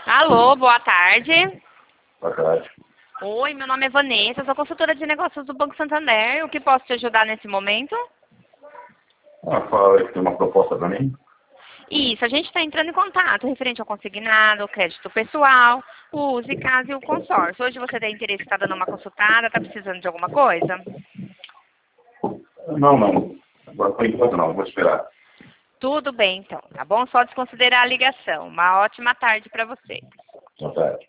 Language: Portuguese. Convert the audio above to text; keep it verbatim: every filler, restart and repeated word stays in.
Alô, boa tarde. Boa tarde. Oi, meu nome é Vanessa, sou consultora de negócios do Banco Santander. O que posso te ajudar nesse momento? Ah, fala aí que tem uma proposta para mim. Isso, a gente está entrando em contato referente ao consignado, crédito pessoal, o uso e casa e o consórcio. Hoje você tem interesse em estar dando uma consultada, está precisando de alguma coisa? Não, não. Agora por enquanto não, vou esperar. Tudo bem então, tá bom? Só desconsiderar a ligação. Uma ótima tarde para você. Boa tarde.